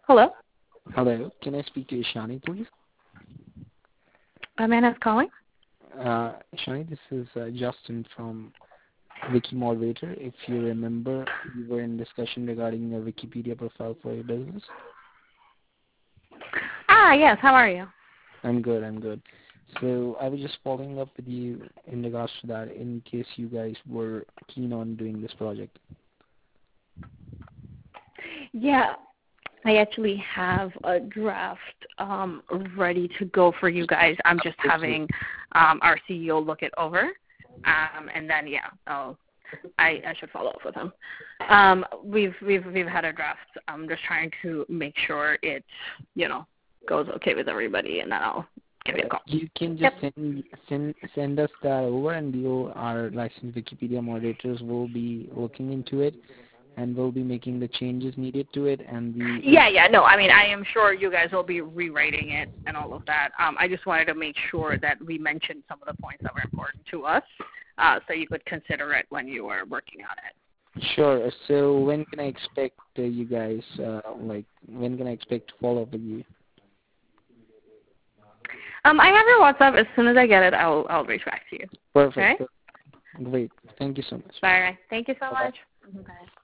Hello? Hello, can I speak to Ishani, please? A man is calling? Ishani, this is Justin from Wiki Moderator. If you remember, we were in discussion regarding a Wikipedia profile for your business. Yes. How are you? I'm good. So I was just following up with you in regards to that in case you guys were keen on doing this project. Yeah. I actually have a draft ready to go for you guys. I'm just having our CEO look it over. And then, I should follow up with him. We've had a draft. I'm just trying to make sure it, goes okay with everybody, and then I'll give you a call. You can just send us that over, and our licensed Wikipedia moderators will be looking into it, and we'll be making the changes needed to it. And No, I mean, I am sure you guys will be rewriting it and all of that. I just wanted to make sure that we mentioned some of the points that were important to us, so you could consider it when you were working on it. Sure. So when can I expect you guys, when can I expect to follow up with you? I have your WhatsApp. As soon as I get it, I'll reach back to you. Perfect. Okay? Great. Thank you so much. All right. Thank you so Bye-bye. much. Bye.